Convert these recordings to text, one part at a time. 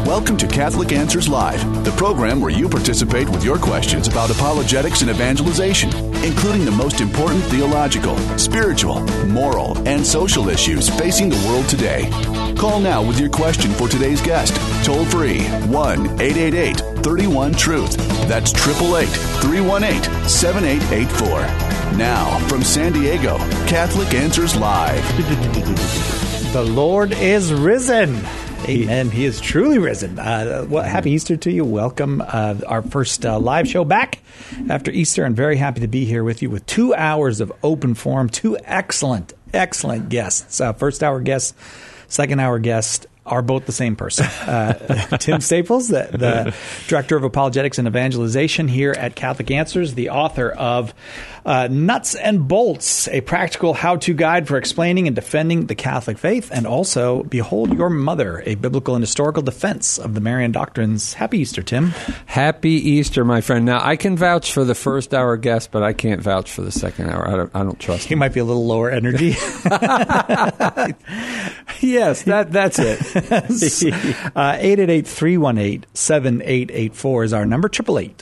Welcome to Catholic Answers Live, the program where you participate with your questions about apologetics and evangelization, including the most important theological, spiritual, moral, and social issues facing the world today. Call now with your question for today's guest. Toll free 1-888-31-TRUTH. That's 888-318-7884. Now, from San Diego, Catholic Answers Live. The Lord is risen. Amen. He is truly risen. Happy Easter to you. Welcome. Our first live show back after Easter. I'm very happy to be here with you with 2 hours of open forum, two excellent guests. First hour guest, second hour guest are both the same person. Tim Staples, the Director of Apologetics and Evangelization here at Catholic Answers, the author of Nuts and Bolts, a practical how-to guide for explaining and defending the Catholic faith, and also Behold Your Mother, a biblical and historical defense of the Marian doctrines. Happy Easter, Tim. Happy Easter, my friend. Now, I can vouch for the first hour guest, but I can't vouch for the second hour. I don't trust him. He might be a little lower energy. Yes, that's it. 888-318-7884 is our number.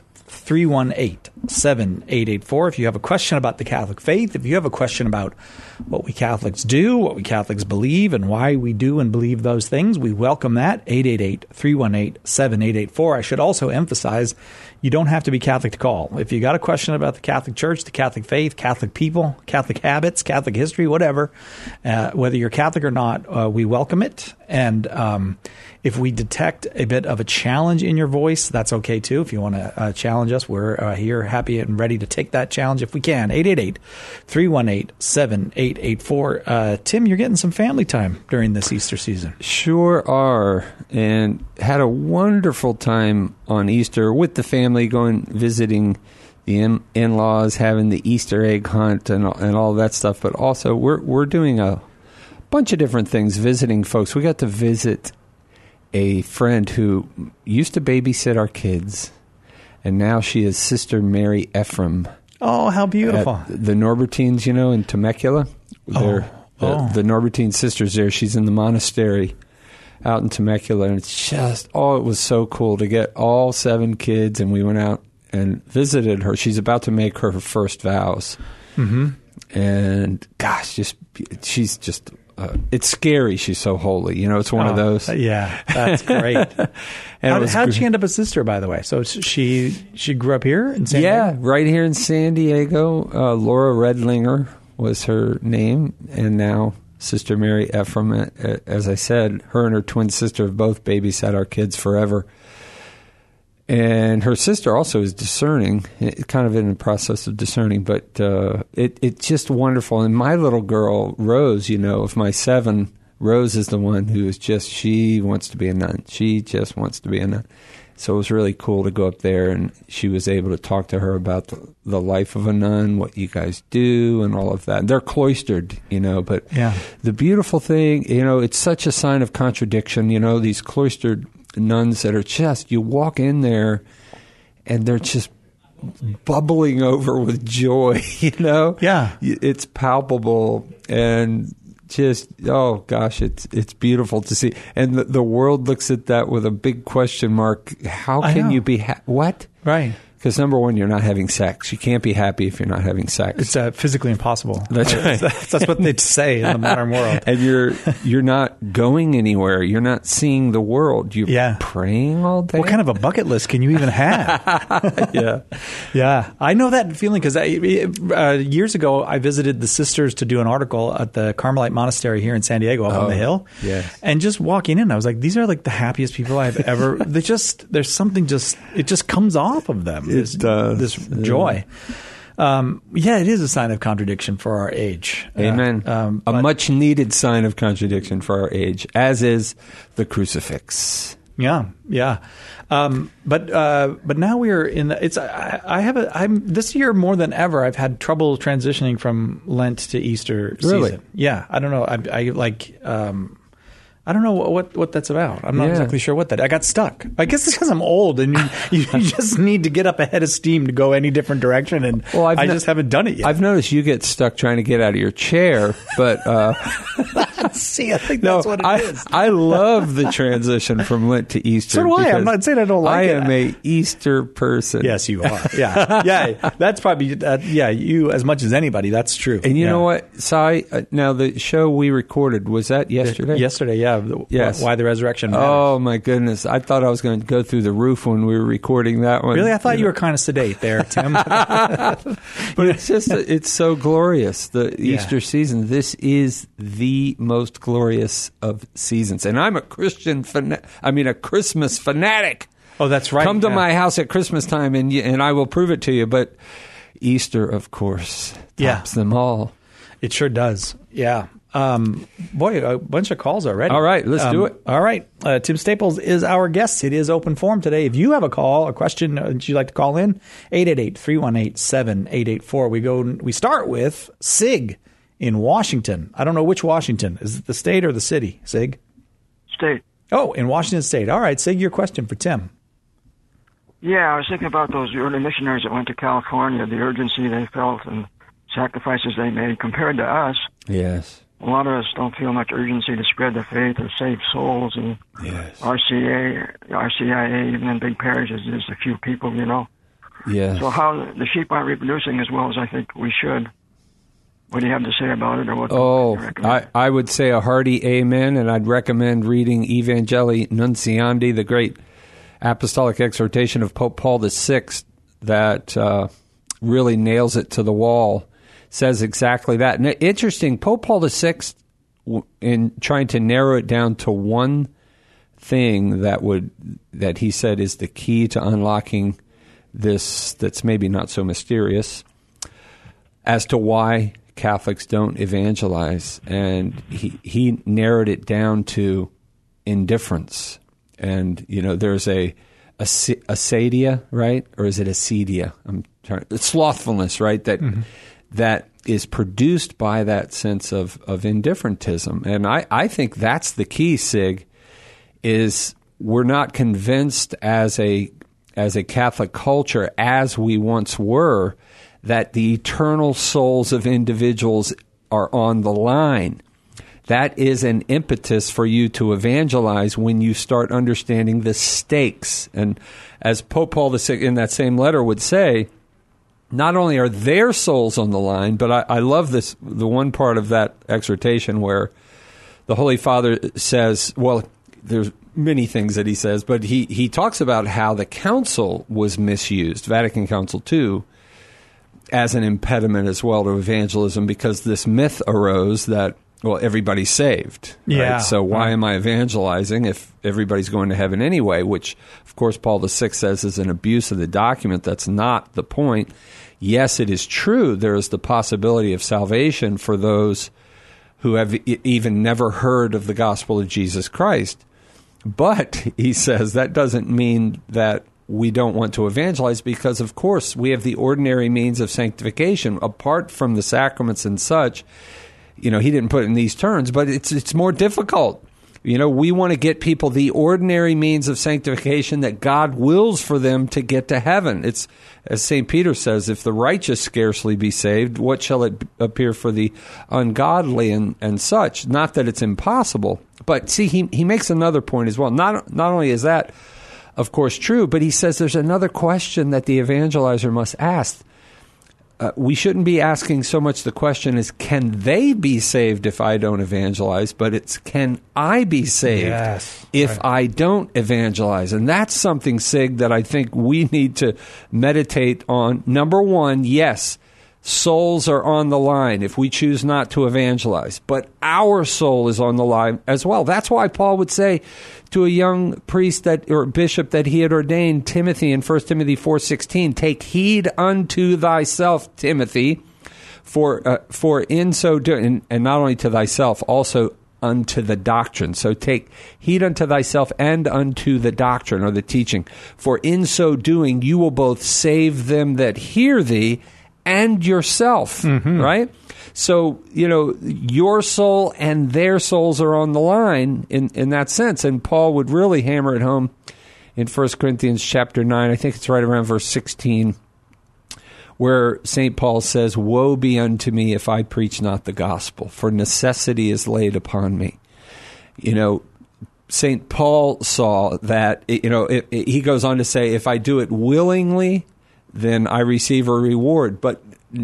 888-318-7884. If you have a question about the Catholic faith, if you have a question about what we Catholics do, what we Catholics believe, and why we do and believe those things, we welcome that. 888-318-7884. I should also emphasize, you don't have to be Catholic to call. If you got a question about the Catholic Church, the Catholic faith, Catholic people, Catholic habits, Catholic history, whatever, whether you're Catholic or not, we welcome it. And if we detect a bit of a challenge in your voice, that's okay too. If you want to challenge us, we're here happy and ready to take that challenge if we can. 888-318-7884. Tim, you're getting some family time during this Easter season. Sure are. And had a wonderful time on Easter with the family, visiting the in-laws, having the Easter egg hunt and all that stuff. But also, we're doing a bunch of different things, visiting folks. We got to visit a friend who used to babysit our kids, and now she is Sister Mary Ephraim. Oh, how beautiful. The Norbertines, in Temecula. The Norbertine sisters there. She's in the monastery out in Temecula, and it's just, it was so cool to get all 7 kids, and we went out and visited her. She's about to make her first vows. Mm-hmm. And gosh, she's just... it's scary. She's so holy. It's one of those. Yeah, that's great. And how'd she end up a sister, by the way? So she grew up here in San Diego? Yeah, right here in San Diego. Laura Redlinger was her name, and now Sister Mary Ephraim. As I said, her and her twin sister have both babysat our kids forever. And her sister also is discerning, kind of in the process of discerning, but it's just wonderful. And my little girl, Rose, of my 7, Rose is the one who is she wants to be a nun. She just wants to be a nun. So it was really cool to go up there, and she was able to talk to her about the life of a nun, what you guys do, and all of that. And they're cloistered, but yeah. The beautiful thing, it's such a sign of contradiction, these cloistered nuns that are you walk in there and they're just bubbling over with joy, Yeah. It's palpable and just, oh gosh, it's beautiful to see. And the world looks at that with a big question mark. How can you be, what? Right. Because number one, you're not having sex. You can't be happy if you're not having sex. It's physically impossible. That's right. That's what they say in the modern world. And you're not going anywhere. You're not seeing the world. You're praying all day. What kind of a bucket list can you even have? Yeah. Yeah. I know that feeling because years ago, I visited the sisters to do an article at the Carmelite Monastery here in San Diego up on the hill. Yes. And just walking in, I was like, these are like the happiest people I've ever... there's something it just comes off of them. It does. This joy. It is a sign of contradiction for our age. Amen. A much-needed sign of contradiction for our age, as is the crucifix. Yeah. But now we're in this year more than ever, I've had trouble transitioning from Lent to Easter season. Really? Yeah. I don't know. I don't know what that's about. I'm not exactly sure what that. I got stuck. I guess it's because I'm old, and you just need to get up ahead of steam to go any different direction. And I just haven't done it yet. I've noticed you get stuck trying to get out of your chair, but See, I think that's what it is. I love the transition from Lent to Easter. So do I. I'm not saying I don't like it. I am a Easter person. Yes, you are. Yeah. That's probably, you as much as anybody. That's true. And you know what, Si? Now, the show we recorded, was that yesterday? Yesterday, yeah. Yes. Why the Resurrection Matters. Oh, my goodness. I thought I was going to go through the roof when we were recording that one. Really? I thought you were kind of sedate there, Tim. But it's so glorious, the Easter season. This is the most glorious of seasons. And I'm a Christmas fanatic. Oh, that's right. Come to my house at Christmas time and I will prove it to you. But Easter, of course, tops them all. It sure does. Yeah. Boy, a bunch of calls already. All right, let's do it. All right. Tim Staples is our guest. It is open forum today. If you have a call, a question that you'd like to call in, 888-318-7884. We start with Sig in Washington. I don't know which Washington. Is it the state or the city, Sig? State. Oh, in Washington State. All right, Sig, your question for Tim. Yeah, I was thinking about those early missionaries that went to California, the urgency they felt and sacrifices they made compared to us. Yes. A lot of us don't feel much urgency to spread the faith or save souls. And RCIA, even in big parishes, there's a few people, Yes. So how the sheep aren't reproducing as well as I think we should. What do you have to say about it, or what? I would say a hearty amen, and I'd recommend reading Evangelii Nunciandi, the great apostolic exhortation of Pope Paul VI, that really nails it to the wall. Says exactly that. And interesting, Pope Paul VI, in trying to narrow it down to one thing that he said is the key to unlocking this, that's maybe not so mysterious, as to why Catholics don't evangelize. And he narrowed it down to indifference. And, there's a acedia, right? Or is it acedia? It's slothfulness, right? That is produced by that sense of indifferentism. And I think that's the key, Sig, is we're not convinced as a Catholic culture, as we once were, that the eternal souls of individuals are on the line. That is an impetus for you to evangelize when you start understanding the stakes. And as Pope Paul VI in that same letter would say, not only are their souls on the line, but I love the one part of that exhortation where the Holy Father says, well, there's many things that he says, but he talks about how the council was misused, Vatican Council II, as an impediment as well to evangelism, because this myth arose that, well, everybody's saved. Yeah. Right? So why am I evangelizing if everybody's going to heaven anyway? Which, of course, Paul VI says is an abuse of the document. That's not the point. Yes, it is true. There is the possibility of salvation for those who have even never heard of the gospel of Jesus Christ. But, he says, that doesn't mean that we don't want to evangelize, because, of course, we have the ordinary means of sanctification. Apart from the sacraments and such, he didn't put it in these terms, but it's more difficult. We want to get people the ordinary means of sanctification that God wills for them to get to heaven. It's, as St. Peter says, if the righteous scarcely be saved, what shall it appear for the ungodly and such? Not that it's impossible. But see, he makes another point as well. Not only is that, of course, true, but he says there's another question that the evangelizer must ask. We shouldn't be asking so much the question is, can they be saved if I don't evangelize? But it's, can I be saved if I don't evangelize? And that's something, Sig, that I think we need to meditate on. Number one, yes, souls are on the line if we choose not to evangelize. But our soul is on the line as well. That's why Paul would say to a young priest or bishop that he had ordained, Timothy, in 1 Timothy 4:16, take heed unto thyself, Timothy, for in so doing, and not only to thyself, also unto the doctrine. So take heed unto thyself and unto the doctrine, or the teaching. For in so doing, you will both save them that hear thee and yourself, right? So, your soul and their souls are on the line in that sense. And Paul would really hammer it home in 1 Corinthians chapter 9. I think it's right around verse 16, where St. Paul says, "Woe be unto me if I preach not the gospel, for necessity is laid upon me." St. Paul saw that, he goes on to say, if I do it willingly, then I receive a reward. But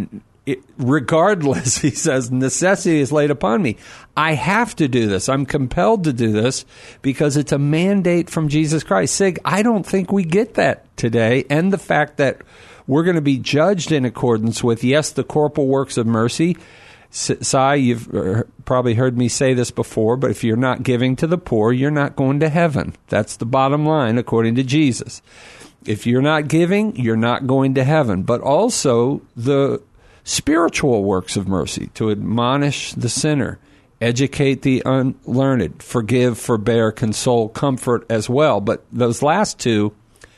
regardless, he says, necessity is laid upon me. I have to do this. I'm compelled to do this because it's a mandate from Jesus Christ. Sig, I don't think we get that today. And the fact that we're going to be judged in accordance with, yes, the corporal works of mercy. Si, you've probably heard me say this before, but if you're not giving to the poor, you're not going to heaven. That's the bottom line, according to Jesus. If you're not giving, you're not going to heaven. But also the spiritual works of mercy, to admonish the sinner, educate the unlearned, forgive, forbear, console, comfort as well. But those last two,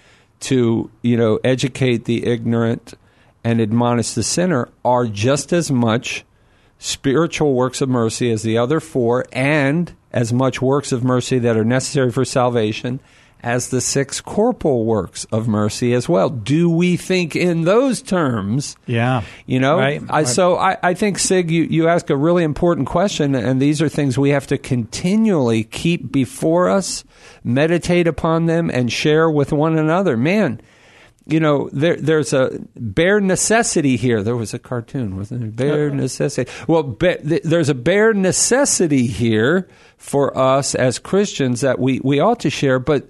to educate the ignorant and admonish the sinner, are just as much spiritual works of mercy as the other four, and as much works of mercy that are necessary for salvation as the 6 corporal works of mercy as well. Do we think in those terms? Yeah. Right. So I think, Sig, you ask a really important question, and these are things we have to continually keep before us, meditate upon them, and share with one another. Man, there's a bare necessity here. There was a cartoon, wasn't it? Bare necessity. Well, there's a bare necessity here for us as Christians that we ought to share. But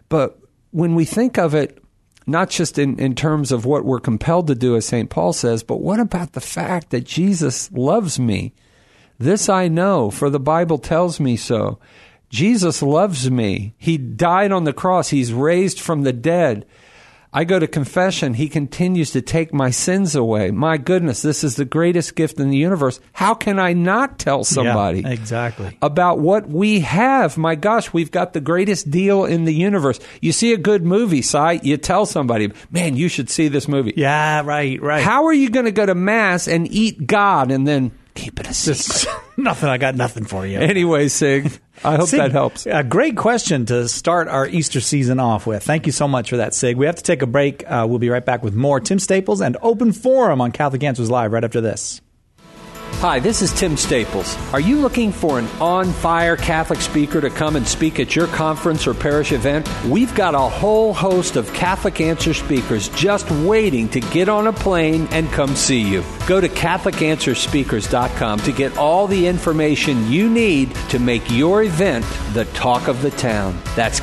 when we think of it, not just in terms of what we're compelled to do, as St. Paul says, but what about the fact that Jesus loves me? This I know, for the Bible tells me so. Jesus loves me. He died on the cross. He's raised from the dead. I go to confession. He continues to take my sins away. My goodness, this is the greatest gift in the universe. How can I not tell somebody about what we have? My gosh, we've got the greatest deal in the universe. You see a good movie, Si, you tell somebody, man, you should see this movie. Yeah, right. How are you going to go to Mass and eat God and then keep it a secret? Nothing. I got nothing for you. Anyway, Sig, I hope that helps. A great question to start our Easter season off with. Thank you so much for that, Sig. We have to take a break. We'll be right back with more Tim Staples and Open Forum on Catholic Answers Live right after this. Hi, this is Tim Staples. Are you looking for an on-fire Catholic speaker to come and speak at your conference or parish event? We've got a whole host of Catholic Answer speakers just waiting to get on a plane and come see you. Go to CatholicAnswerSpeakers.com to get all the information you need to make your event the talk of the town. That's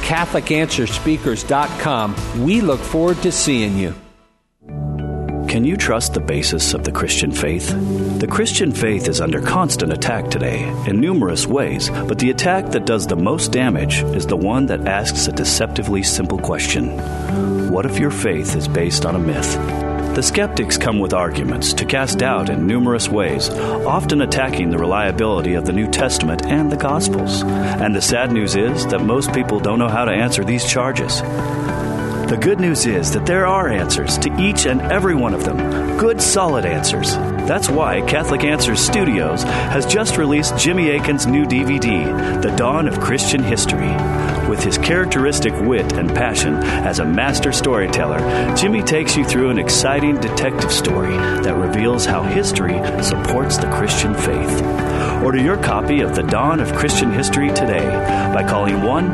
CatholicAnswerSpeakers.com. We look forward to seeing you. Can you trust the basis of the Christian faith? The Christian faith is under constant attack today in numerous ways, but the attack that does the most damage is the one that asks a deceptively simple question. What if your faith is based on a myth? The skeptics come with arguments to cast doubt in numerous ways, often attacking the reliability of the New Testament and the Gospels. And the sad news is that most people don't know how to answer these charges. The good news is that there are answers to each and every one of them. Good, solid answers. That's why Catholic Answers Studios has just released Jimmy Akin's new DVD, The Dawn of Christian History. With his characteristic wit and passion as a master storyteller, Jimmy takes you through an exciting detective story that reveals how history supports the Christian faith. Order your copy of The Dawn of Christian History today by calling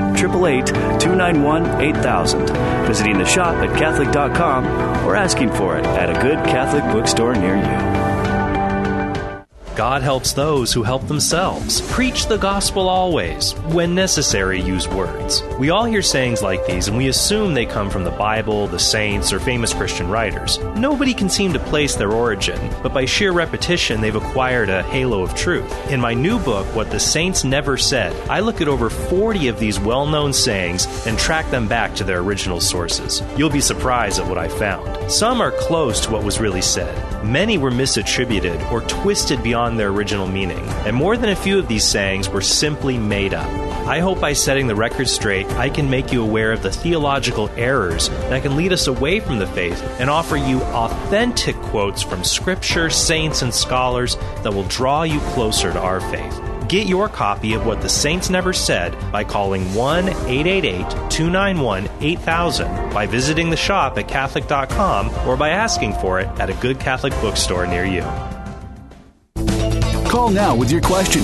1-888-291-8000, visiting the shop at Catholic.com, or asking for it at a good Catholic bookstore near you. God helps those who help themselves. Preach the gospel always. When necessary, use words. We all hear sayings like these, and we assume they come from the Bible, the saints, or famous Christian writers. Nobody can seem to place their origin, but by sheer repetition, they've acquired a halo of truth. In my new book, What the Saints Never Said, I look at over 40 of these well-known sayings and track them back to their original sources. You'll be surprised at what I found. Some are close to what was really said. Many were misattributed or twisted beyond their original meaning, and more than a few of these sayings were simply made up. I hope by setting the record straight, I can make you aware of the theological errors that can lead us away from the faith and offer you authentic quotes from Scripture, saints, and scholars that will draw you closer to our faith. Get your copy of What the Saints Never Said by calling 1-888-291-8000, by visiting the shop at Catholic.com, or by asking for it at a good Catholic bookstore near you. Call now with your question.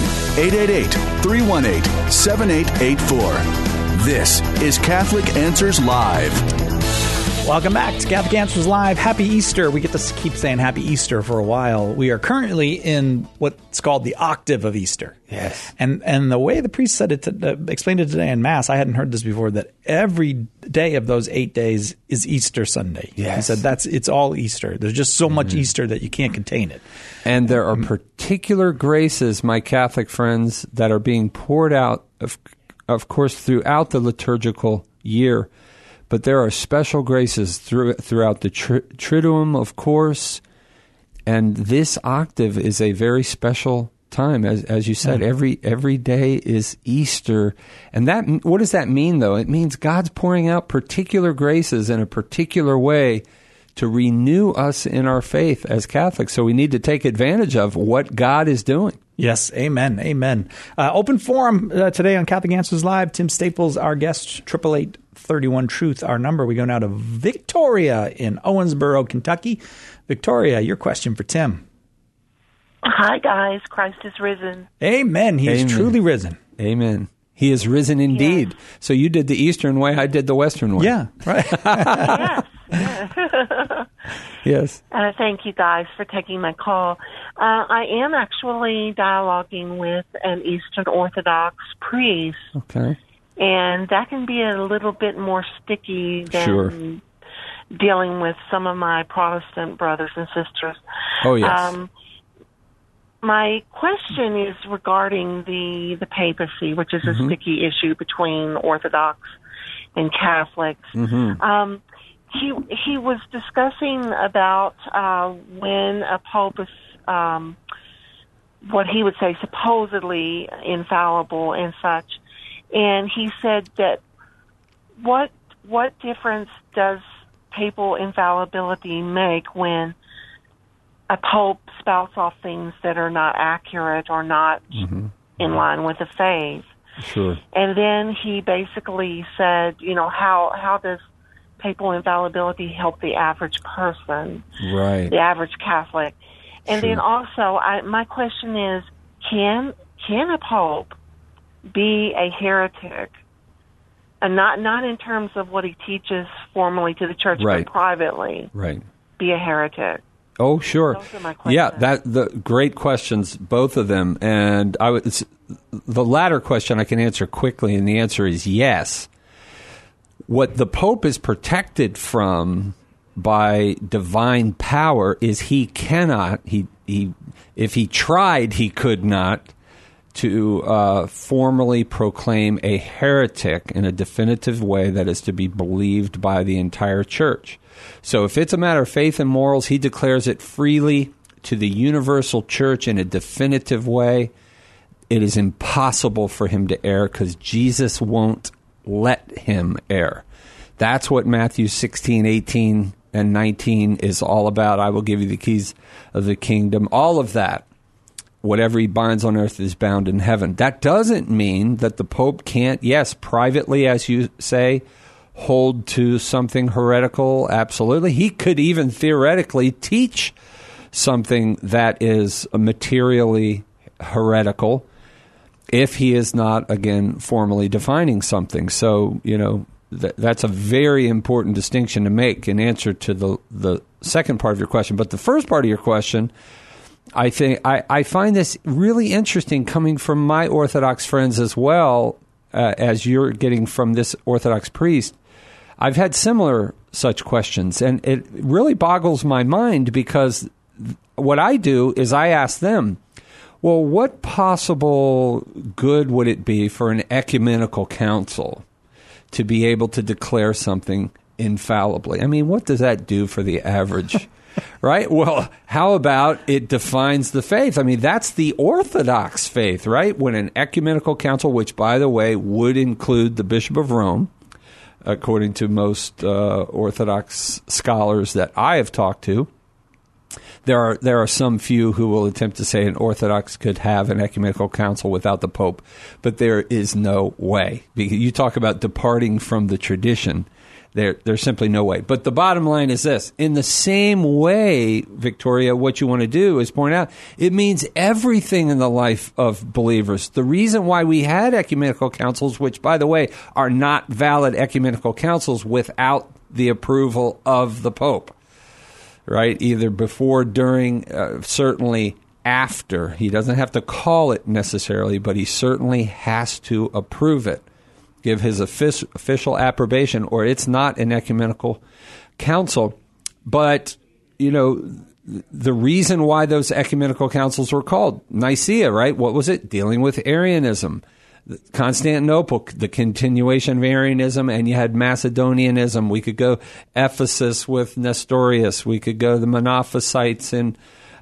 888-318-7884. This is Catholic Answers Live. Welcome back to Catholic Answers Live. Happy Easter. We get to keep saying Happy Easter for a while. We are currently in what's called the octave of Easter. Yes. And the way the priest said it, explained it today in Mass, I hadn't heard this before, that every day of those 8 days is Easter Sunday. Yes. He said it's all Easter. There's just so much Easter that you can't contain it. And there are particular graces, my Catholic friends, that are being poured out, of course, throughout the liturgical year. But there are special graces throughout the Triduum, of course, and this octave is a very special time. As you said, every day is Easter. And what does that mean, though? It means God's pouring out particular graces in a particular way to renew us in our faith as Catholics. So we need to take advantage of what God is doing. Yes, amen, amen. Open forum today on Catholic Answers Live. Tim Staples, our guest, 888-31-TRUTH, our number. We go now to Victoria in Owensboro, Kentucky. Victoria, your question for Tim. Hi, guys. Christ is risen. Amen. He is truly risen. Amen. He is risen indeed. Yeah. So you did the Eastern way, I did the Western way. Yeah, right. Yes. Yes. Thank you, guys, for taking my call. I am actually dialoguing with an Eastern Orthodox priest. Okay. And that can be a little bit more sticky than dealing with some of my Protestant brothers and sisters. Oh, yes. My question is regarding the papacy, which is a sticky issue between Orthodox and Catholics. Mm-hmm. He was discussing about when a pope is what he would say supposedly infallible and such, and he said that what difference does papal infallibility make when a pope spouts off things that are not accurate or not in line with the faith? Sure. And then he basically said, how does papal infallibility help the average person, right? The average Catholic? And then also, my question is, can a pope be a heretic? And not in terms of what he teaches formally to the church, but privately, be a heretic? Oh, sure. Those are my questions. Yeah, the great questions, both of them. And the latter question I can answer quickly, and the answer is yes. What the Pope is protected from by divine power is he cannot, if he tried, he could not, to formally proclaim a heretic in a definitive way that is to be believed by the entire church. So if it's a matter of faith and morals, he declares it freely to the universal church in a definitive way. It is impossible for him to err because Jesus won't let him err. That's what Matthew 16, 18, and 19 is all about. I will give you the keys of the kingdom. All of that. Whatever he binds on earth is bound in heaven. That doesn't mean that the Pope can't, yes, privately, as you say, hold to something heretical. Absolutely. He could even theoretically teach something that is materially heretical if he is not, again, formally defining something. So, that's a very important distinction to make in answer to the second part of your question. But the first part of your question, I think I find this really interesting coming from my Orthodox friends as well, as you're getting from this Orthodox priest. I've had similar such questions, and it really boggles my mind because what I do is I ask them, well, what possible good would it be for an ecumenical council to be able to declare something infallibly? I mean, what does that do for the average? Right? Well, how about it defines the faith? I mean, that's the Orthodox faith, right? When an ecumenical council, which, by the way, would include the Bishop of Rome, according to most Orthodox scholars that I have talked to, There are some few who will attempt to say an Orthodox could have an ecumenical council without the Pope, but there is no way. You talk about departing from the tradition. There's simply no way. But the bottom line is this. In the same way, Victoria, what you want to do is point out, it means everything in the life of believers. The reason why we had ecumenical councils, which, by the way, are not valid ecumenical councils without the approval of the Pope, right? Either before, during, certainly after. He doesn't have to call it necessarily, but he certainly has to approve it. Give his official approbation, or it's not an ecumenical council. But, the reason why those ecumenical councils were called, Nicaea, right? What was it? Dealing with Arianism. Constantinople, the continuation of Arianism, and you had Macedonianism. We could go Ephesus with Nestorius. We could go the Monophysites in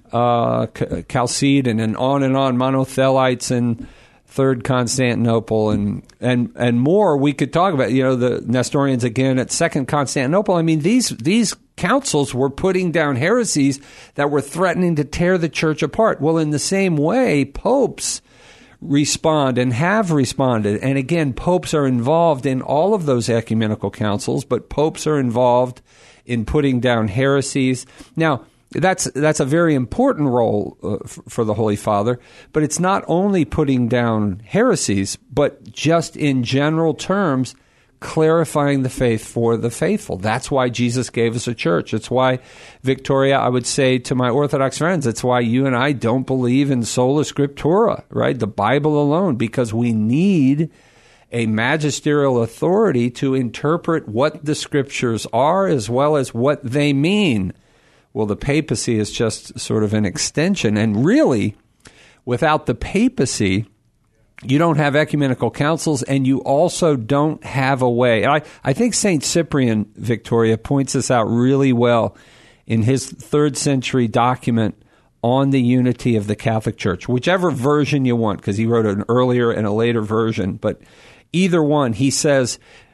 Chalcedon, and on, Monothelites and Third Constantinople, and more we could talk about. The Nestorians again at Second Constantinople. I mean, these councils were putting down heresies that were threatening to tear the church apart. Well, in the same way, popes respond and have responded. And again, popes are involved in all of those ecumenical councils, but popes are involved in putting down heresies. Now, that's a very important role for the Holy Father, but it's not only putting down heresies, but just in general terms, clarifying the faith for the faithful. That's why Jesus gave us a church. It's why, Victoria, I would say to my Orthodox friends, it's why you and I don't believe in sola scriptura, right? The Bible alone, because we need a magisterial authority to interpret what the scriptures are as well as what they mean. Well, the papacy is just sort of an extension. And really, without the papacy, you don't have ecumenical councils, and you also don't have a way. I think St. Cyprian, Victoria, points this out really well in his 3rd century document on the unity of the Catholic Church, whichever version you want, because he wrote an earlier and a later version. But either one, he says,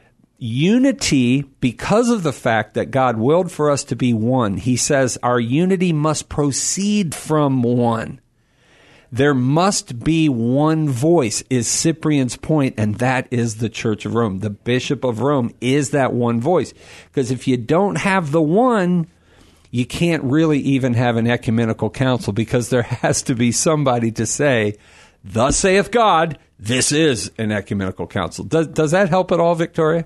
unity, because of the fact that God willed for us to be one, he says our unity must proceed from one. There must be one voice, is Cyprian's point, and that is the Church of Rome. The Bishop of Rome is that one voice. Because if you don't have the one, you can't really even have an ecumenical council, because there has to be somebody to say, thus saith God, this is an ecumenical council. Does that help at all, Victoria?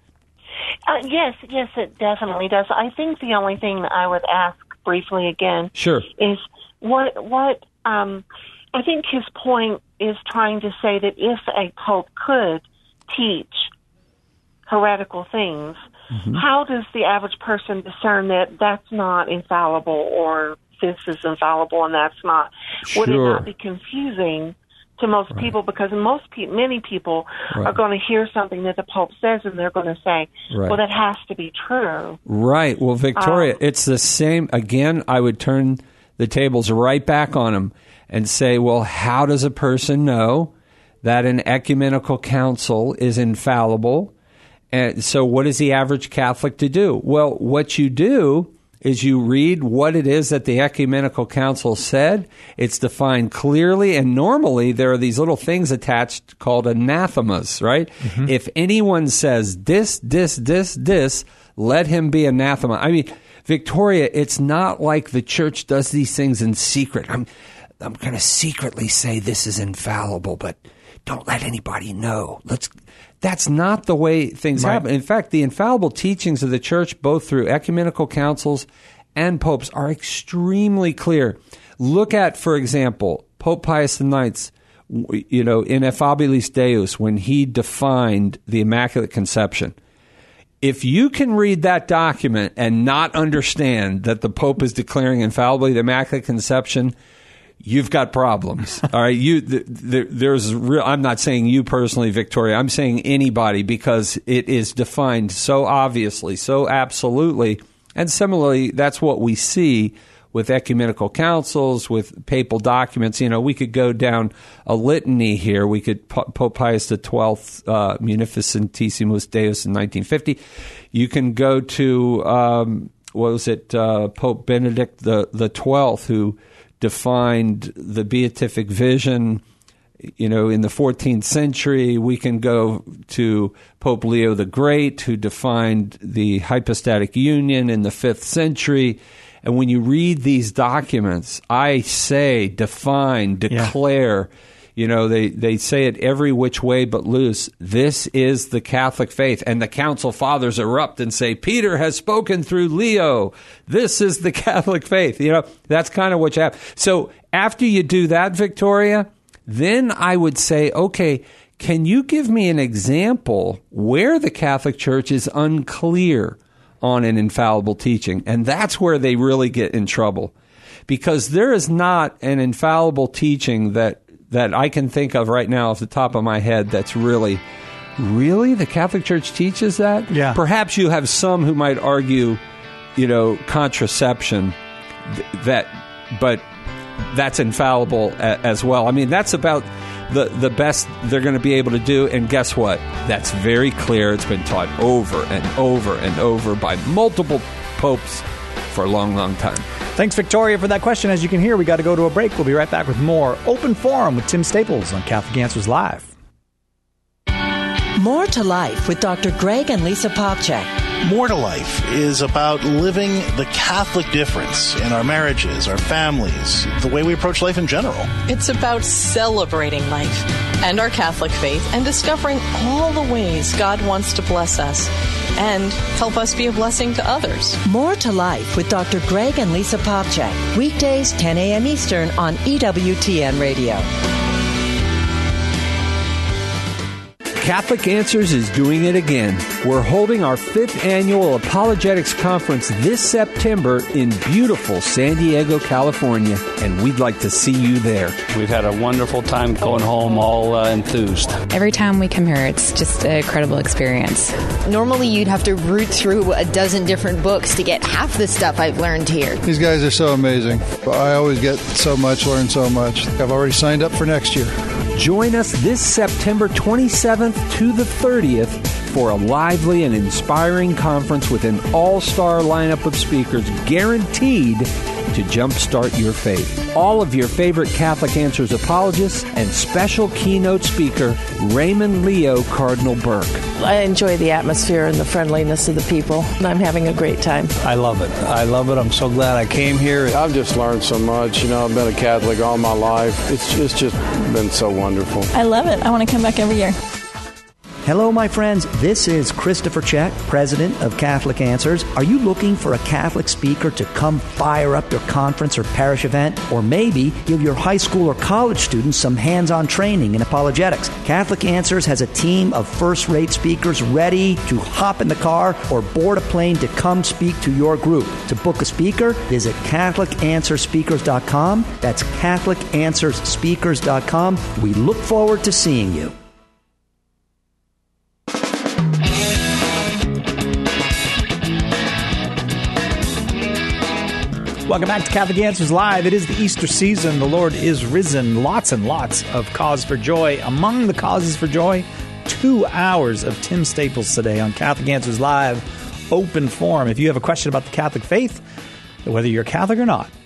Yes, it definitely does. I think the only thing that I would ask briefly again is what I think his point is trying to say that if a pope could teach heretical things, how does the average person discern that that's not infallible or this is infallible and that's not? Would it not be confusing to most people, because many people are going to hear something that the Pope says and they're going to say, well, that has to be true. Right. Well, Victoria, it's the same. Again, I would turn the tables right back on him and say, well, how does a person know that an ecumenical council is infallible? And so what is the average Catholic to do? Well, what you do is you read what it is that the ecumenical council said. It's defined clearly, and normally there are these little things attached called anathemas, right? If anyone says this, let him be anathema. I mean, Victoria, it's not like the church does these things in secret. I'm going to secretly say this is infallible, but don't let anybody know. That's not the way things happen. In fact, the infallible teachings of the church, both through ecumenical councils and popes, are extremely clear. Look at, for example, Pope Pius IX, in Effabilis Deus, when he defined the Immaculate Conception. If you can read that document and not understand that the Pope is declaring infallibly the Immaculate Conception, you've got problems. All right. I'm not saying you personally, Victoria. I'm saying anybody, because it is defined so obviously, so absolutely. And similarly, that's what we see with ecumenical councils, with papal documents. We could go down a litany here. We could Pope Pius XII, Munificentissimus Deus in 1950. You can go to Pope Benedict the 12th, who defined the beatific vision, in the 14th century. We can go to Pope Leo the Great, who defined the hypostatic union in the 5th century. And when you read these documents, I say, define, declare, they say it every which way but loose. This is the Catholic faith. And the Council Fathers erupt and say, Peter has spoken through Leo. This is the Catholic faith. That's kind of what you have. So after you do that, Victoria, then I would say, okay, can you give me an example where the Catholic Church is unclear on an infallible teaching? And that's where they really get in trouble, because there is not an infallible teaching that I can think of right now off the top of my head that's really the Catholic Church teaches that? Yeah. Perhaps you have some who might argue, contraception, but that's infallible as well. I mean, that's about the best they're going to be able to do. And guess what? That's very clear. It's been taught over and over and over by multiple popes for a long, long time. Thanks, Victoria, for that question. As you can hear, we got to go to a break. We'll be right back with more Open Forum with Tim Staples on Catholic Answers Live. More to Life with Dr. Greg and Lisa Popcak. More to Life is about living the Catholic difference in our marriages, our families, the way we approach life in general. It's about celebrating life and our Catholic faith and discovering all the ways God wants to bless us and help us be a blessing to others. More to Life with Dr. Greg and Lisa Popcak. Weekdays, 10 a.m. Eastern on EWTN Radio. Catholic Answers is doing it again. We're holding our 5th annual Apologetics Conference this September in beautiful San Diego, California, and we'd like to see you there. We've had a wonderful time going home all enthused. Every time we come here, it's just an incredible experience. Normally, you'd have to root through a dozen different books to get half the stuff I've learned here. These guys are so amazing. I always get so much, learn so much. I've already signed up for next year. Join us this September 27th to the 30th for a lively and inspiring conference with an all-star lineup of speakers guaranteed to jumpstart your faith. All of your favorite Catholic Answers apologists and special keynote speaker Raymond Leo Cardinal Burke. I enjoy the atmosphere and the friendliness of the people, and I'm having a great time. I love it. I'm so glad I came here. I've just learned so much. I've been a Catholic all my life. It's just been so wonderful. I love it. I want to come back every year. Hello, my friends. This is Christopher Check, president of Catholic Answers. Are you looking for a Catholic speaker to come fire up your conference or parish event? Or maybe give your high school or college students some hands-on training in apologetics? Catholic Answers has a team of first-rate speakers ready to hop in the car or board a plane to come speak to your group. To book a speaker, visit CatholicAnswersSpeakers.com. That's CatholicAnswersSpeakers.com. We look forward to seeing you. Welcome back to Catholic Answers Live. It is the Easter season. The Lord is risen. Lots and lots of cause for joy. Among the causes for joy, 2 hours of Tim Staples today on Catholic Answers Live, Open Forum. If you have a question about the Catholic faith, whether you're Catholic or not,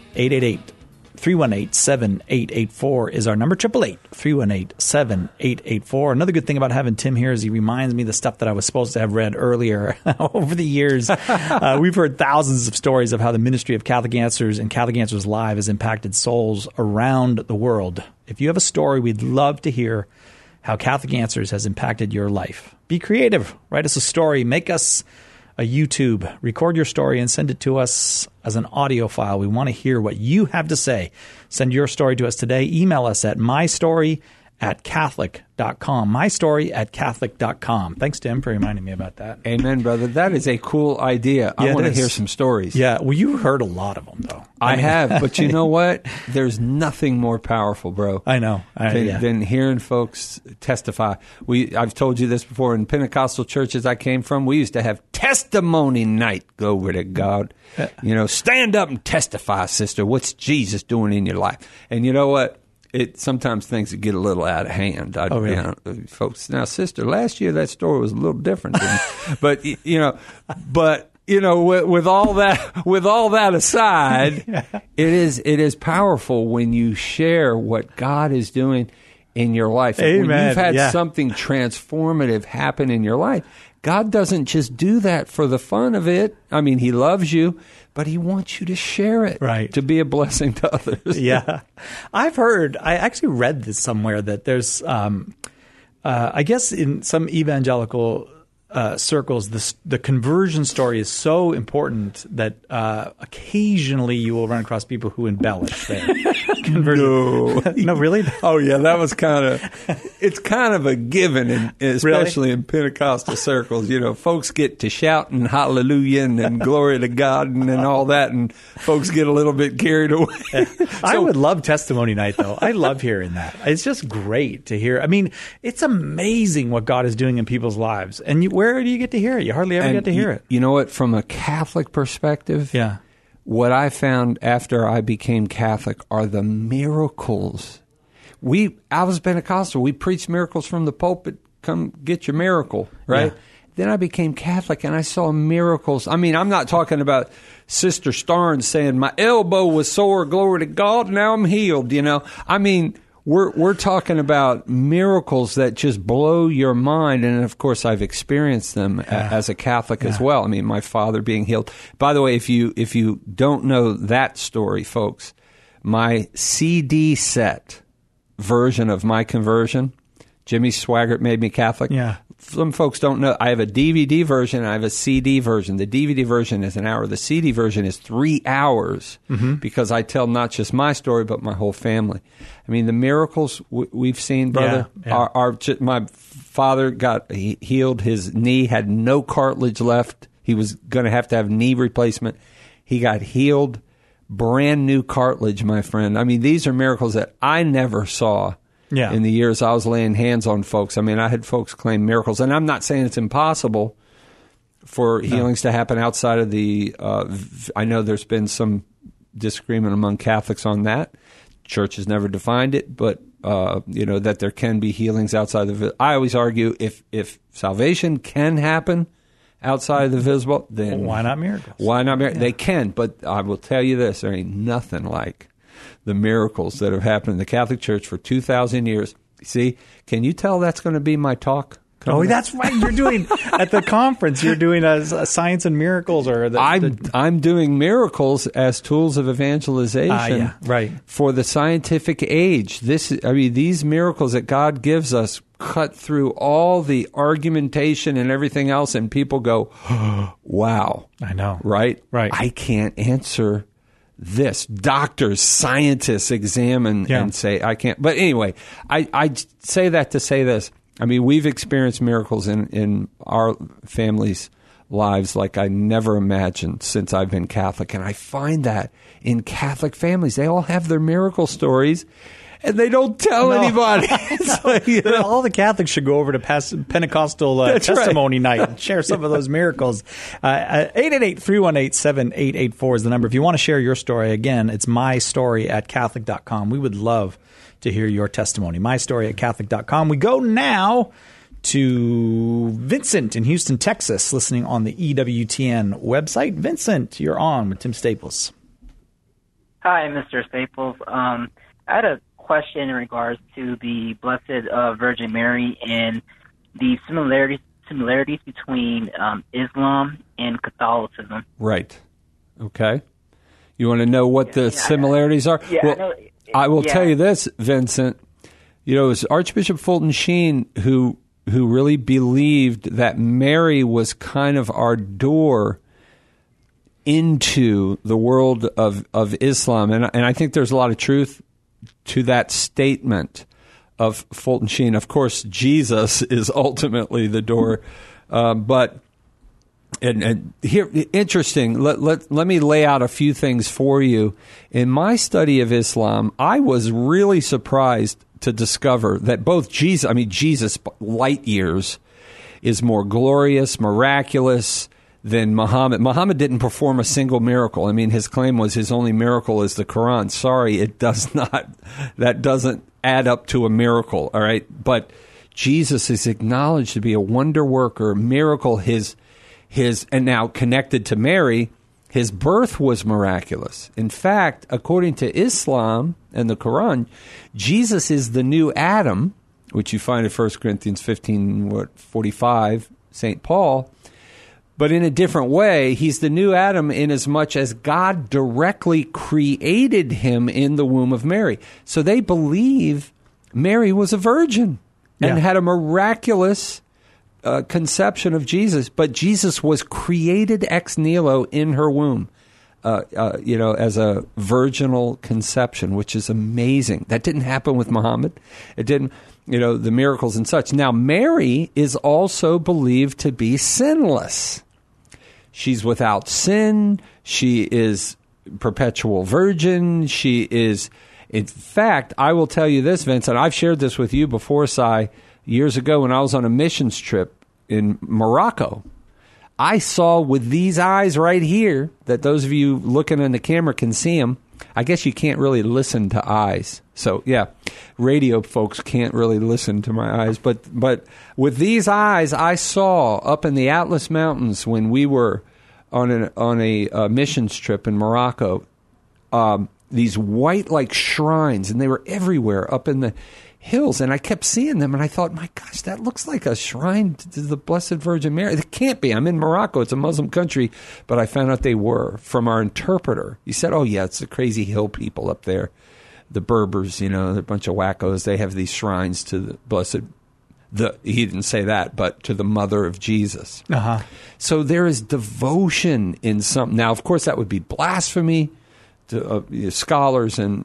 888-318-7884 is our number, 888-318-7884. Another good thing about having Tim here is he reminds me of the stuff that I was supposed to have read earlier. Over the years, we've heard thousands of stories of how the ministry of Catholic Answers and Catholic Answers Live has impacted souls around the world. If you have a story, we'd love to hear how Catholic Answers has impacted your life. Be creative. Write us a story. Make us a YouTube. Record your story and send it to us as an audio file. We want to hear what you have to say. Send your story to us today. Email us at mystory@catholic.com. mystory@catholic.com. Thanks, Tim, for reminding me about that. Amen, brother. That is a cool idea. I want to hear some stories. Yeah. Well, you heard a lot of them, though. I have. But you know what? There's nothing more powerful, bro. I know. Than hearing folks testify. I've told you this before. In Pentecostal churches I came from, we used to have testimony night. Glory to God. Stand up and testify, sister. What's Jesus doing in your life? And you know what? Sometimes things get a little out of hand. Really? Folks, now, sister, last year that story was a little different. But you know, with all that aside, it is powerful when you share what God is doing in your life. Amen. When you've had something transformative happen in your life, God doesn't just do that for the fun of it. I mean, He loves you, but He wants you to share it, right, to be a blessing to others. Yeah. I actually read this somewhere that there's, I guess in some evangelical circles, the conversion story is so important that occasionally you will run across people who embellish their conversion. No, really? Oh, yeah, that was it's kind of a given, especially in Pentecostal circles. You know, folks get to shouting hallelujah and glory to God and all that, and folks get a little bit carried away. I would love testimony night, though. I love hearing that. It's just great to hear. I mean, it's amazing what God is doing in people's lives. And where do you get to hear it? You hardly ever get to hear it. You know what? From a Catholic perspective, what I found after I became Catholic are the miracles. I was Pentecostal. We preached miracles from the pulpit. Come get your miracle, right? Yeah. Then I became Catholic, and I saw miracles. I mean, I'm not talking about Sister Starnes saying, my elbow was sore, glory to God, now I'm healed, you know. I mean, we're talking about miracles that just blow your mind, and of course I've experienced them as a Catholic as well. I mean, my father being healed. By the way, if you don't know that story, folks, my CD set version of my conversion, Jimmy Swaggart Made Me Catholic. Yeah. Some folks don't know. I have a DVD version and I have a CD version. The DVD version is an hour. The CD version is 3 hours because I tell not just my story, but my whole family. I mean, the miracles we've seen, brother, are my father he healed his knee, had no cartilage left. He was going to have knee replacement. He got healed, brand new cartilage, my friend. I mean, these are miracles that I never saw. Yeah. In the years I was laying hands on folks. I mean, I had folks claim miracles. And I'm not saying it's impossible for healings to happen outside of the... I know there's been some disagreement among Catholics on that. Church has never defined it, but, that there can be healings outside of it. I always argue if salvation can happen outside of the visible, then... Well, why not miracles? Why not miracles? Yeah. They can, but I will tell you this. There ain't nothing like the miracles that have happened in the Catholic Church for 2,000 years. See, can you tell that's going to be my talk? Oh, that's right. You're doing at the conference. You're doing a science and miracles, or I'm doing miracles as tools of evangelization. Right. For the scientific age. These miracles that God gives us cut through all the argumentation and everything else, and people go, "Wow!" I know. Right. Right. I can't answer this. Doctors, scientists examine and say, I can't. But anyway, I say that to say this. I mean, we've experienced miracles in our families' lives like I never imagined since I've been Catholic. And I find that in Catholic families, they all have their miracle stories, and they don't tell anybody. So, all the Catholics should go over to Pentecostal testimony night and share some of those miracles. 888-318-7884 is the number. If you want to share your story, again, it's mystory@catholic.com. We would love to hear your testimony. mystory@catholic.com. We go now to Vincent in Houston, Texas, listening on the EWTN website. Vincent, you're on with Tim Staples. Hi, Mr. Staples. I had a question in regards to the Blessed Virgin Mary and the similarities between Islam and Catholicism. Right. Okay. You want to know what the similarities are? Yeah, well, I will tell you this, Vincent. You know, it was Archbishop Fulton Sheen who really believed that Mary was kind of our door into the world of Islam. And I think there's a lot of truth to that statement of Fulton Sheen. Of course, Jesus is ultimately the door. But here, interesting, let me lay out a few things for you. In my study of Islam, I was really surprised to discover that both Jesus light years is more glorious, miraculous than Muhammad. Muhammad didn't perform a single miracle. I mean, his claim was his only miracle is the Quran. Sorry, it does not. That doesn't add up to a miracle, all right? But Jesus is acknowledged to be a wonder worker, miracle. His and now connected to Mary, his birth was miraculous. In fact, according to Islam and the Quran, Jesus is the new Adam, which you find in 1 Corinthians 15:45, St. Paul. But in a different way, he's the new Adam in as much as God directly created him in the womb of Mary. So they believe Mary was a virgin and had a miraculous conception of Jesus. But Jesus was created ex nihilo in her womb, as a virginal conception, which is amazing. That didn't happen with Muhammad. It didn't, the miracles and such. Now, Mary is also believed to be sinless. She's without sin. She is perpetual virgin. She is, in fact, I will tell you this, Vincent. I've shared this with you before, Si, years ago when I was on a missions trip in Morocco. I saw with these eyes right here, that those of you looking in the camera can see them. I guess you can't really listen to eyes. So, yeah, radio folks can't really listen to my eyes. But with these eyes, I saw up in the Atlas Mountains when we were on a missions trip in Morocco, these white like shrines, and they were everywhere up in the hills. And I kept seeing them, and I thought, my gosh, that looks like a shrine to the Blessed Virgin Mary. It can't be. I'm in Morocco. It's a Muslim country. But I found out they were from our interpreter. He said, oh, yeah, it's the crazy hill people up there. The Berbers, they're a bunch of wackos. They have these shrines to the Blessed, he didn't say that, but to the Mother of Jesus. Uh-huh. So there is devotion in some. Now, of course, that would be blasphemy to scholars and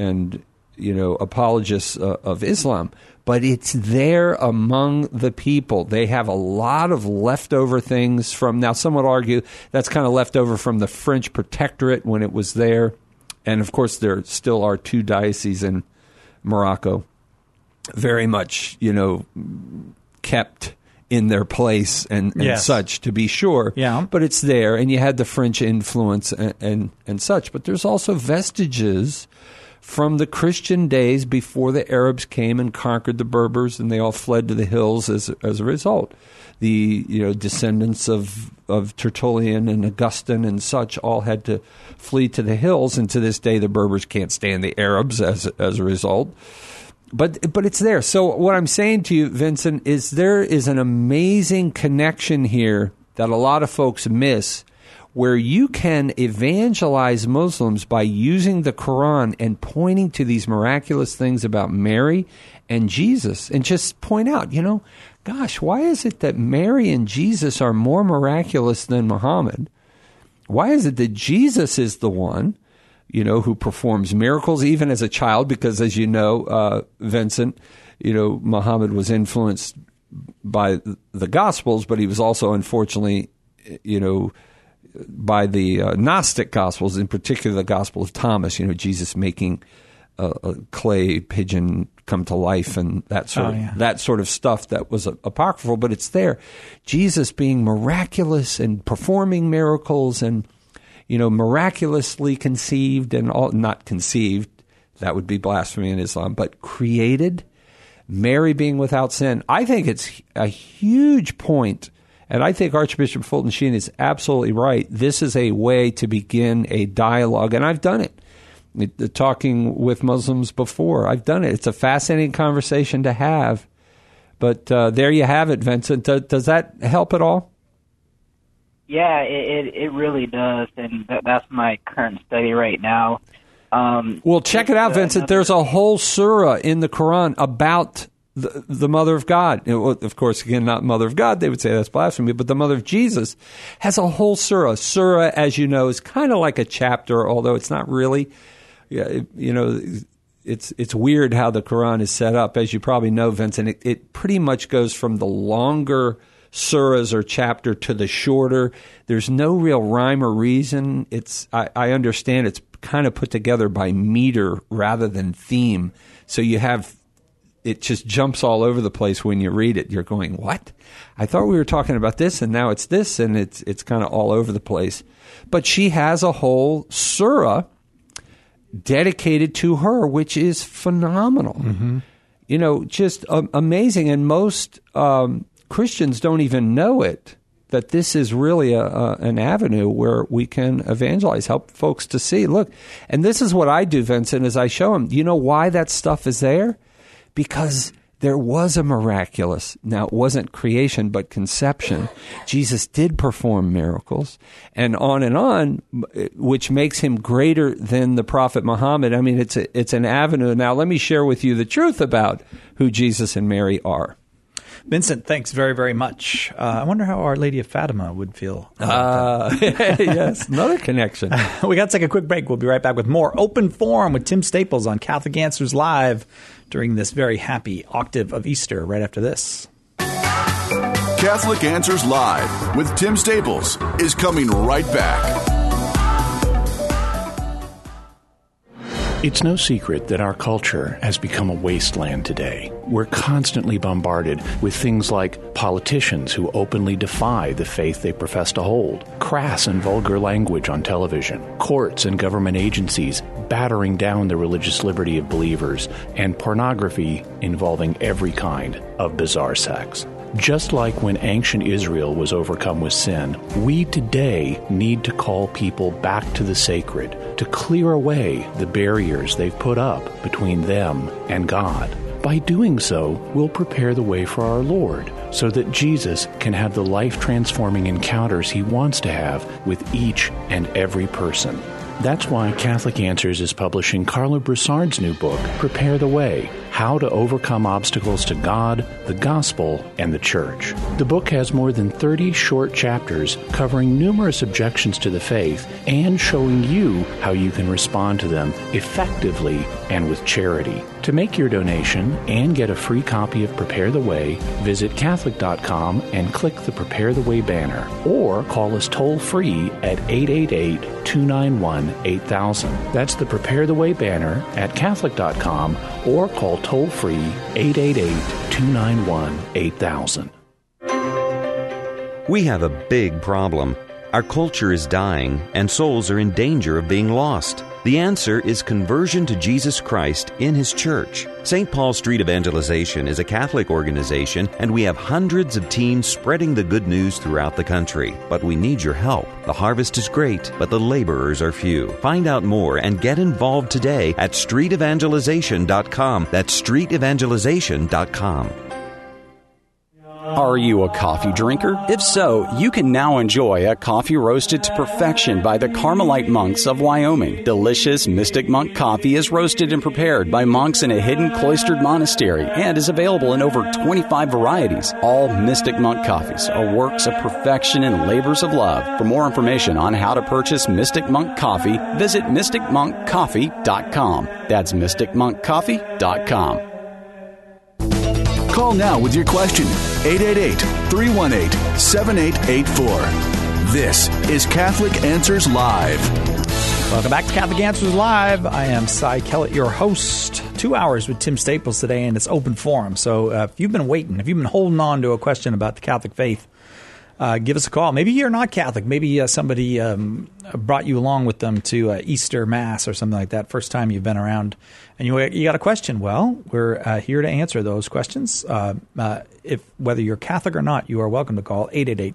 apologists of Islam. But it's there among the people. They have a lot of leftover things from, now some would argue that's kind of leftover from the French protectorate when it was there. And, of course, there still are 2 dioceses in Morocco, very much, kept in their place and such, to be sure. Yeah. But it's there, and you had the French influence and such. But there's also vestiges from the Christian days before the Arabs came and conquered the Berbers, and they all fled to the hills as a result. The descendants of Tertullian and Augustine and such all had to flee to the hills, and to this day the Berbers can't stand the Arabs as a result. But it's there. So what I'm saying to you, Vincent, is there is an amazing connection here that a lot of folks miss, where you can evangelize Muslims by using the Quran and pointing to these miraculous things about Mary and Jesus, and just point out, gosh, why is it that Mary and Jesus are more miraculous than Muhammad? Why is it that Jesus is the one, who performs miracles even as a child? Because as you know, Vincent, Muhammad was influenced by the Gospels, but he was also, unfortunately, by the Gnostic Gospels, in particular the Gospel of Thomas, Jesus making a clay pigeon come to life and that sort of stuff that was apocryphal, but it's there. Jesus being miraculous and performing miracles and, miraculously conceived and all, not conceived, that would be blasphemy in Islam, but created, Mary being without sin. I think it's a huge point. And I think Archbishop Fulton Sheen is absolutely right. This is a way to begin a dialogue, and I've done it. Talking with Muslims before, I've done it. It's a fascinating conversation to have. But there you have it, Vincent. Does that help at all? Yeah, it really does, and that's my current study right now. Well, check it out, Vincent. There's a whole surah in the Quran about the Mother of God. Of course, again, not Mother of God. They would say that's blasphemy. But the Mother of Jesus has a whole surah. Surah, as you know, is kind of like a chapter, although it's not really. Yeah, it's weird how the Quran is set up. As you probably know, Vincent, it pretty much goes from the longer surahs or chapter to the shorter. There's no real rhyme or reason. I understand it's kind of put together by meter rather than theme. So you have, it just jumps all over the place when you read it. You're going, what? I thought we were talking about this, and now it's this, and it's kind of all over the place. But she has a whole surah dedicated to her, which is phenomenal. Mm-hmm. Just amazing. And most Christians don't even know it. that this is really an avenue where we can evangelize, help folks to see. Look, and this is what I do, Vincent, is I show them, you know why that stuff is there? Because there was a miraculous, now it wasn't creation, but conception. Jesus did perform miracles, and on, which makes him greater than the Prophet Muhammad. I mean, it's an avenue. Now, let me share with you the truth about who Jesus and Mary are. Vincent, thanks very, very much. I wonder how Our Lady of Fatima would feel about that. Yes, another connection. We got to take a quick break. We'll be right back with more Open Forum with Tim Staples on Catholic Answers Live during this very happy octave of Easter right after this. Catholic Answers Live with Tim Staples is coming right back. It's no secret that our culture has become a wasteland today. We're constantly bombarded with things like politicians who openly defy the faith they profess to hold, crass and vulgar language on television, courts and government agencies battering down the religious liberty of believers, and pornography involving every kind of bizarre sex. Just like when ancient Israel was overcome with sin, we today need to call people back to the sacred, to clear away the barriers they've put up between them and God. By doing so, we'll prepare the way for our Lord, so that Jesus can have the life-transforming encounters he wants to have with each and every person. That's why Catholic Answers is publishing Carla Broussard's new book, Prepare the Way: How to Overcome Obstacles to God, the Gospel, and the Church. The book has more than 30 short chapters covering numerous objections to the faith and showing you how you can respond to them effectively and with charity. To make your donation and get a free copy of Prepare the Way, visit Catholic.com and click the Prepare the Way banner, or call us toll-free at 888-291-8000. That's the Prepare the Way banner at Catholic.com, or call toll-free 888-291-8000. We have a big problem. Our culture is dying, and souls are in danger of being lost. The answer is conversion to Jesus Christ in His church. St. Paul Street Evangelization is a Catholic organization, and we have hundreds of teams spreading the good news throughout the country. But we need your help. The harvest is great, but the laborers are few. Find out more and get involved today at streetevangelization.com. That's streetevangelization.com. Are you a coffee drinker? If so, you can now enjoy a coffee roasted to perfection by the Carmelite monks of Wyoming. Delicious Mystic Monk coffee is roasted and prepared by monks in a hidden cloistered monastery and is available in over 25 varieties. All Mystic Monk coffees are works of perfection and labors of love. For more information on how to purchase Mystic Monk coffee, visit mysticmonkcoffee.com. That's mysticmonkcoffee.com. Call now with your question, 888-318-7884. This is Catholic Answers Live. Welcome back to Catholic Answers Live. I am Cy Kellett, your host. 2 hours with Tim Staples today, and it's open forum. So if you've been waiting, if you've been holding on to a question about the Catholic faith, give us a call. Maybe you're not Catholic. Maybe somebody brought you along with them to Easter Mass or something like that, first time you've been around, and you got a question. Well, we're here to answer those questions. If whether you're Catholic or not, you are welcome to call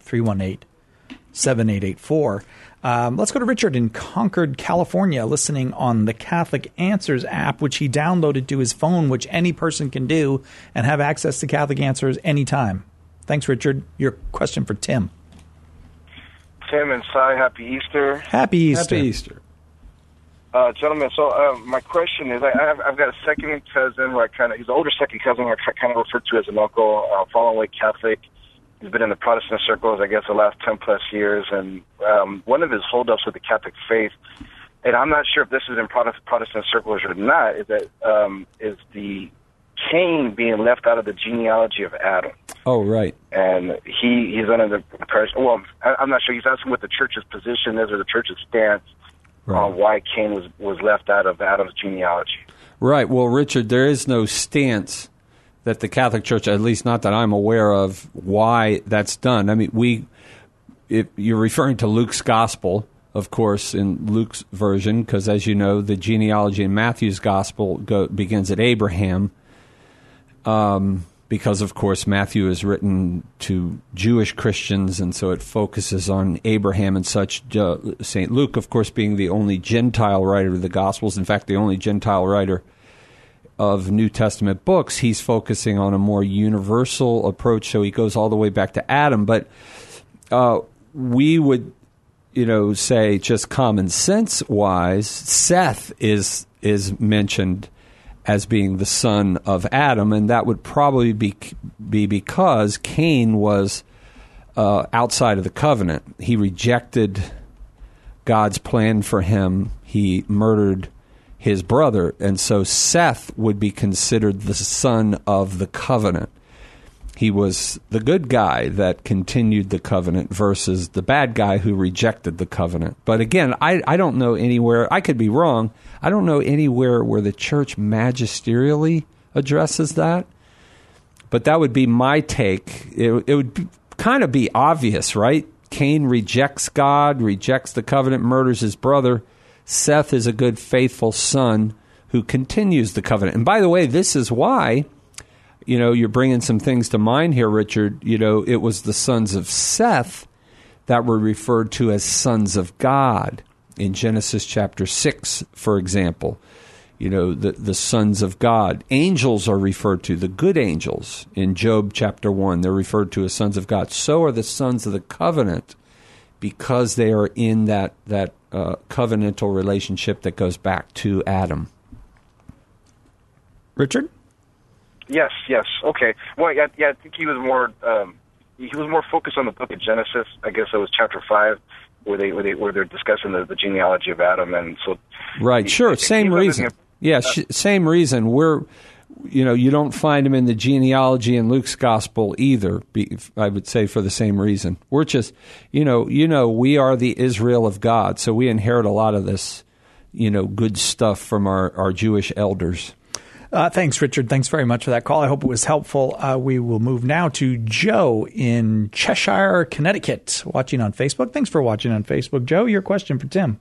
888-318-7884. Let's go to Richard in Concord, California, listening on the Catholic Answers app, which he downloaded to his phone, which any person can do and have access to Catholic Answers anytime. Thanks, Richard. Your question for Tim. Tim and Cy, happy Easter. Happy Easter. Happy Easter. Gentlemen, so my question is, I've got a second cousin, he's an older second cousin, I kind of refer to as an uncle, fallen away Catholic. He's been in the Protestant circles, I guess, the last 10-plus years, and one of his holdups with the Catholic faith, and I'm not sure if this is in Protestant circles or not, is that is the Cain being left out of the genealogy of Adam. Oh, right. And he's under the impression, well, I'm not sure. He's asking what the church's position is or the church's stance on why Cain was left out of Adam's genealogy. Right. Well, Richard, there is no stance that the Catholic Church, at least not that I'm aware of, why that's done. I mean, if you're referring to Luke's Gospel, of course, in Luke's version, because as you know, the genealogy in Matthew's Gospel begins at Abraham. because, of course, Matthew is written to Jewish Christians, and so it focuses on Abraham and such. St. Luke, of course, being the only Gentile writer of the Gospels, in fact, the only Gentile writer of New Testament books, he's focusing on a more universal approach, so he goes all the way back to Adam. But we would, say just common sense-wise, Seth is mentioned as being the son of Adam, and that would probably be because Cain was outside of the covenant. He rejected God's plan for him. He murdered his brother, and so Seth would be considered the son of the covenant. He was the good guy that continued the covenant versus the bad guy who rejected the covenant. But again, I don't know anywhere, I could be wrong, I don't know anywhere where the church magisterially addresses that. But that would be my take. It would kind of be obvious, right? Cain rejects God, rejects the covenant, murders his brother. Seth is a good, faithful son who continues the covenant. And by the way, this is why, you're bringing some things to mind here, Richard. It was the sons of Seth that were referred to as sons of God in Genesis chapter 6, for example. The sons of God. Angels are referred to, the good angels, in Job chapter 1. They're referred to as sons of God. So are the sons of the covenant, because they are in that covenantal relationship that goes back to Adam. Richard? Yes. Okay. Well, I think he was more focused on the book of Genesis. I guess it was chapter 5, where they're discussing the genealogy of Adam, and so. Right. Sure. Same reason. Same reason. You don't find him in the genealogy in Luke's gospel either. I would say for the same reason. We're just, we are the Israel of God, so we inherit a lot of this, good stuff from our Jewish elders. Thanks, Richard. Thanks very much for that call. I hope it was helpful. We will move now to Joe in Cheshire, Connecticut, watching on Facebook. Thanks for watching on Facebook. Joe, your question for Tim.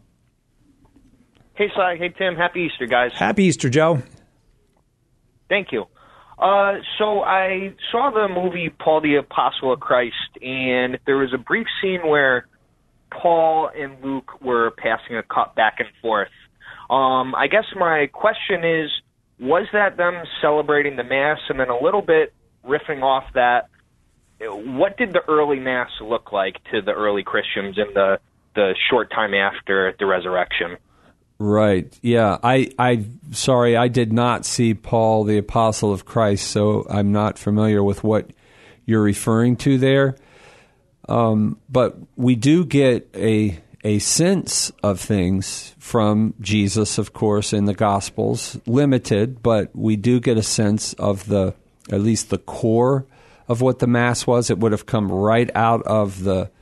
Hey, Cy. Hey, Tim. Happy Easter, guys. Happy Easter, Joe. Thank you. So I saw the movie Paul the Apostle of Christ, and there was a brief scene where Paul and Luke were passing a cup back and forth. I guess my question is, was that them celebrating the Mass? And then a little bit riffing off that, what did the early Mass look like to the early Christians in the short time after the resurrection? Right. Yeah. Sorry, I did not see Paul the Apostle of Christ, so I'm not familiar with what you're referring to there. But we do get a sense of things from Jesus, of course, in the Gospels, limited, but we do get a sense of at least the core of what the Mass was. It would have come right out of the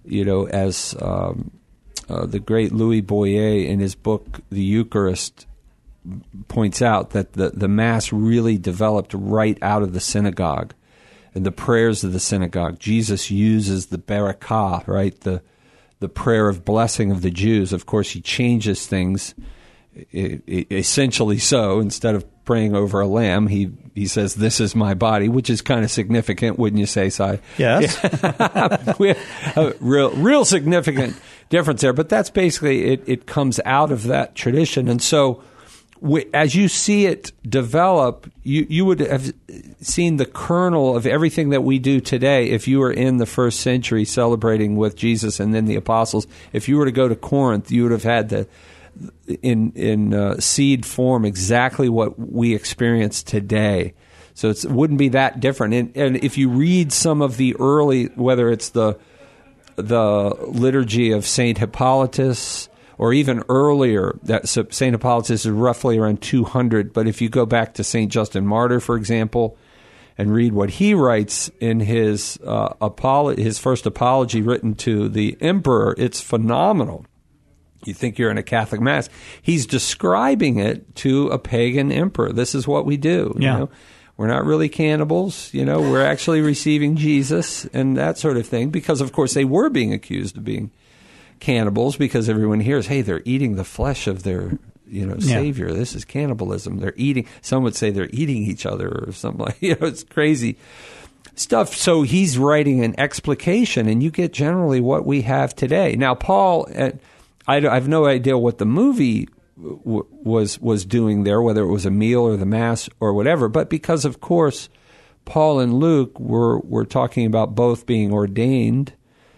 great Louis Boyer in his book, The Eucharist, points out that the Mass really developed right out of the synagogue and the prayers of the synagogue. Jesus uses the barakah, right, the prayer of blessing of the Jews. Of course, he changes things, essentially so. Instead of praying over a lamb, he says, "This is my body," which is kind of significant, wouldn't you say, Si? Yes. A real significant difference there. But that's basically, it comes out of that tradition. And so as you see it develop, you would have seen the kernel of everything that we do today if you were in the first century celebrating with Jesus and then the apostles. If you were to go to Corinth, you would have had in seed form exactly what we experience today. So it wouldn't be that different. And if you read some of the early, whether it's the liturgy of St. Hippolytus, or even earlier, St. Hippolytus is roughly around 200, but if you go back to St. Justin Martyr, for example, and read what he writes in his first apology written to the emperor, it's phenomenal. You think you're in a Catholic Mass. He's describing it to a pagan emperor. This is what we do. Yeah. You know? We're not really cannibals. We're actually receiving Jesus and that sort of thing, because, of course, they were being accused of being cannibals because everyone hears, hey, they're eating the flesh of their Savior. This is cannibalism. They're eating. Some would say they're eating each other or something like. It's crazy stuff. So he's writing an explication, and you get generally what we have today. Now, Paul, I have no idea what the movie was doing there, whether it was a meal or the Mass or whatever. But because, of course, Paul and Luke were talking about both being ordained.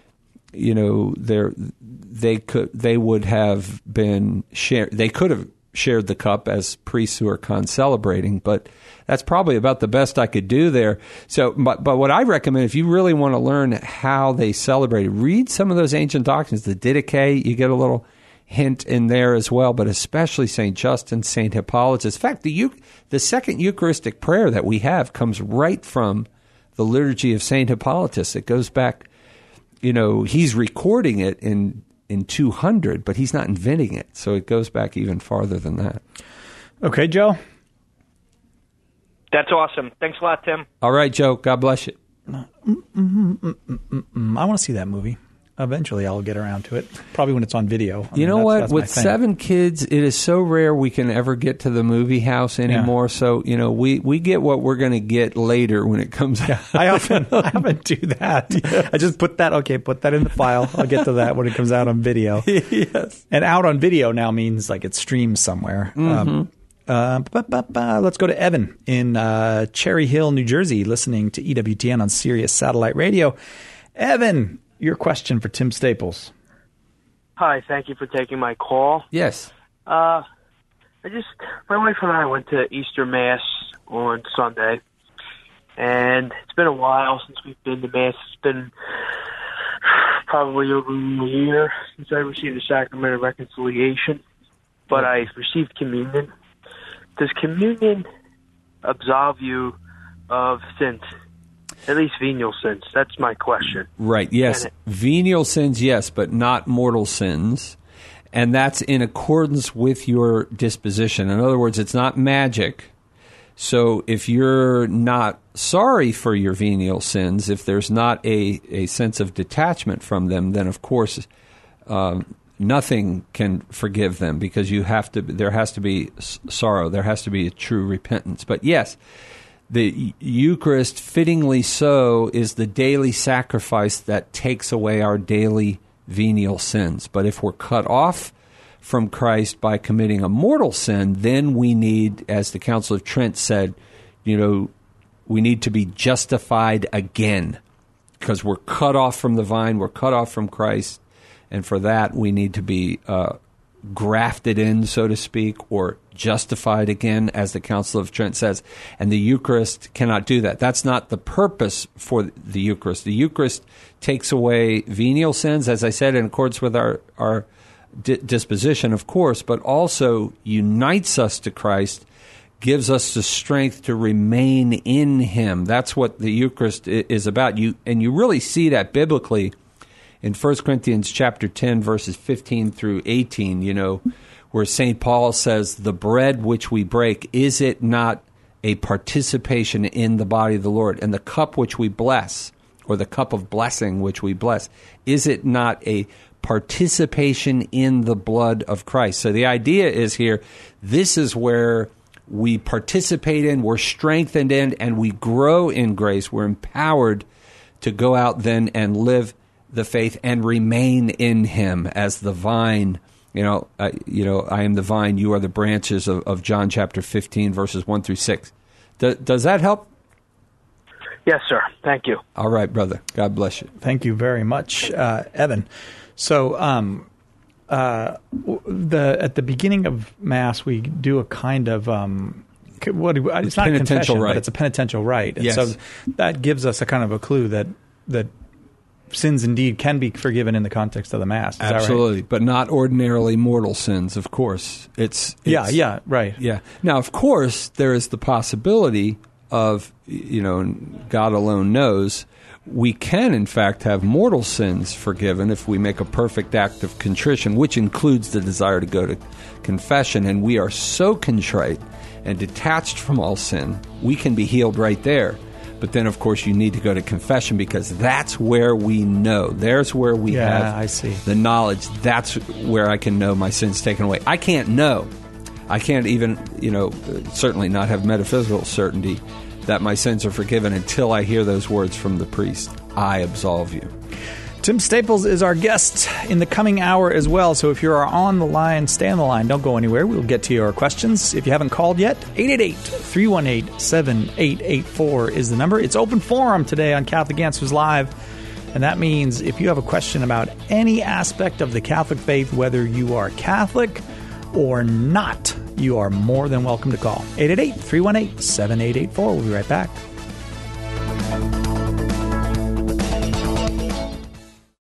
They would have been they could have shared the cup as priests who are concelebrating, but that's probably about the best I could do there. So, but what I recommend, if you really want to learn how they celebrated, read some of those ancient doctrines. The Didache, you get a little hint in there as well, but especially St. Justin, St. Hippolytus. In fact, the second Eucharistic prayer that we have comes right from the liturgy of St. Hippolytus. It goes back, he's recording it in 200, but he's not inventing it. So it goes back even farther than that. Okay, Joe? That's awesome. Thanks a lot, Tim. All right, Joe. God bless you. I want to see that movie. Eventually, I'll get around to it. Probably when it's on video. You know what? With 7 kids, it is so rare we can ever get to the movie house anymore. Yeah. So, we get what we're going to get later when it comes out. I often do that. Yes. I just put that in the file. I'll get to that when it comes out on video. Yes. And out on video now means like it streams somewhere. Mm-hmm. Let's go to Evan in Cherry Hill, New Jersey, listening to EWTN on Sirius Satellite Radio. Evan, your question for Tim Staples. Hi, thank you for taking my call. Yes. My wife and I went to Easter Mass on Sunday, and it's been a while since we've been to Mass. It's been probably over a year since I received the Sacrament of Reconciliation, but I received communion. Does communion absolve you of sins? At least venial sins. That's my question. Right, yes. Venial sins, yes, but not mortal sins. And that's in accordance with your disposition. In other words, it's not magic. So if you're not sorry for your venial sins, if there's not a sense of detachment from them, then of course nothing can forgive them, because there has to be sorrow. There has to be a true repentance. But yes, the Eucharist, fittingly so, is the daily sacrifice that takes away our daily venial sins. But if we're cut off from Christ by committing a mortal sin, then we need, as the Council of Trent said, we need to be justified again, because we're cut off from the vine, we're cut off from Christ, and for that we need to be grafted in, so to speak, or justified again, as the Council of Trent says. And the Eucharist cannot do that. That's not the purpose for the Eucharist. The Eucharist takes away venial sins, as I said, in accordance with our disposition, of course, but also unites us to Christ, gives us the strength to remain in Him. That's what the Eucharist is about. You really see that biblically in 1 Corinthians chapter 10, verses 15 through 18, where St. Paul says, the bread which we break, is it not a participation in the body of the Lord? And the cup which we bless, or the cup of blessing which we bless, is it not a participation in the blood of Christ? So the idea is here, this is where we participate in, we're strengthened in, and we grow in grace. We're empowered to go out then and live the faith and remain in Him as the vine. I am the vine, you are the branches of John chapter 15, verses 1 through 6. Does that help? Yes, sir. Thank you. All right, brother. God bless you. Thank you very much, Evan. So at the beginning of Mass, we do a kind of it's not a confession, rite. But it's a penitential rite. And yes. So that gives us a kind of a clue that sins indeed can be forgiven in the context of the Mass. Is Absolutely, that right? But not ordinarily mortal sins, of course. It's right. Yeah. Now, of course, there is the possibility of, God alone knows, we can, in fact, have mortal sins forgiven if we make a perfect act of contrition, which includes the desire to go to confession, and we are so contrite and detached from all sin, we can be healed right there. But then, of course, you need to go to confession because that's where we know. There's where we have I see. the knowledge. That's where I can know my sins taken away. I can't know. I can't even, certainly not have metaphysical certainty that my sins are forgiven until I hear those words from the priest. I absolve you. Tim Staples is our guest in the coming hour as well. So if you're on the line, stay on the line. Don't go anywhere. We'll get to your questions. If you haven't called yet, 888-318-7884 is the number. It's open forum today on Catholic Answers Live. And that means if you have a question about any aspect of the Catholic faith, whether you are Catholic or not, you are more than welcome to call. 888-318-7884. We'll be right back.